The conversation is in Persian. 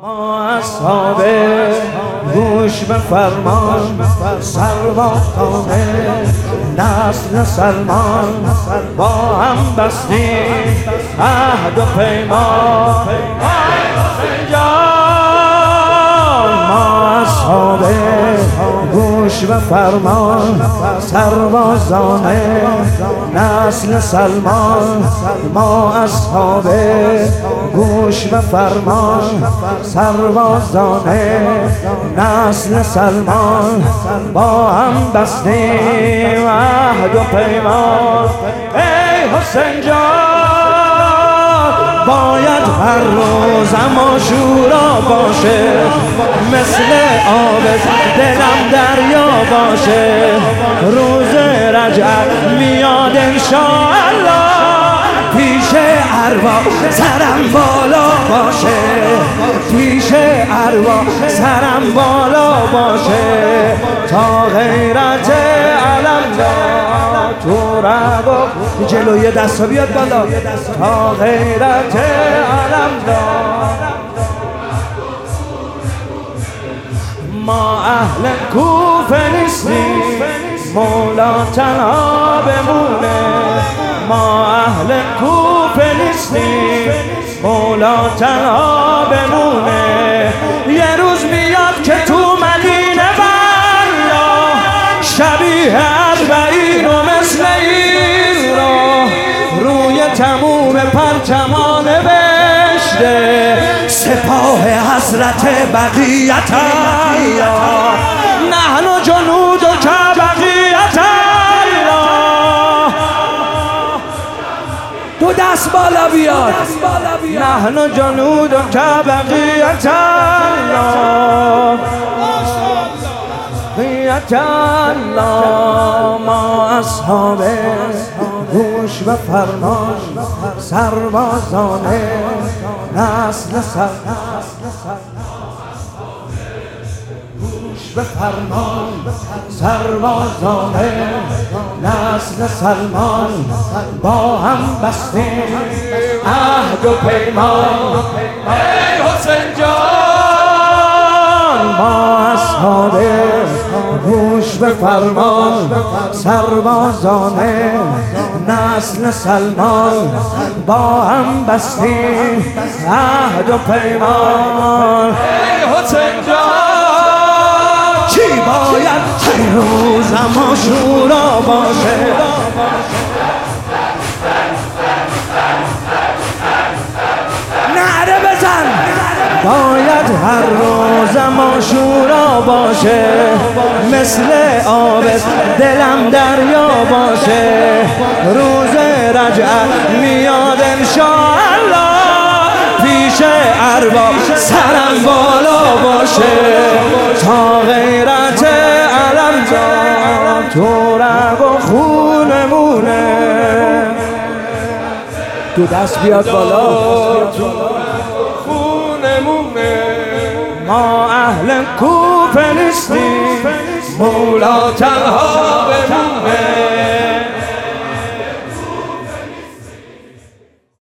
ما اصحاب گوش به فرمان سربازان نسل سلمان با هم بستیم عهد و پیمان. ما اصحاب گوش به فرمان سربازان نسل سلمان ما اصحاب گوش به فرمان سربازان نسل سلمان با هم بستیم عهد و پیمان. ای حسین جان باید هر روزم عاشورا باشه، مثل آب دلم دریا باشه. روز رجب میاد انشاءالله، پیش ارواح سرم بالا باشه، پیش ارواح سرم بالا باشه. تا غیرت علمدار تو رگو جلوی دستا بیاد بالا، تا غیرت علمدار. ما اهل کوفه نیستیم مولا تنها بمونه، ما اهل کوفه نیستیم مولا تنها بمونه. یه روز میاد که تو مدینه بلا شبیه اربعین و مثل این را روی تموم پرچمان نوشته سپاه حضرت بقیت الله، نحن جنود که بقیت الله. تو دست بالا بیاد، نحن جنود که بقیت الله، بقیت الله. ما اصحاب گوش به فرمان سربازان نسل سلمان، گوش به فرمان سربازان نسل سلمان با هم بستیم عهد و پیمان. ای حسین جان ما اصحاب گوش به فرمان سربازان نسل سلمان با هم بستیم عهد و پیمان. ای حسین جان چی باید هر روزم عاشورا باشه، نعره بزن. باید هر روزم عاشورا باشه، مثل آب دلم دریا باشه. روز رجب میاد انشاءالله، پیش ارواح سرم بالا باشه. تا غیرت علمدار تو رگ و خونمونه، تو دست بیاد بالا خونمونه. ما اهل کوفه نیستیم مولا تنها بمونه.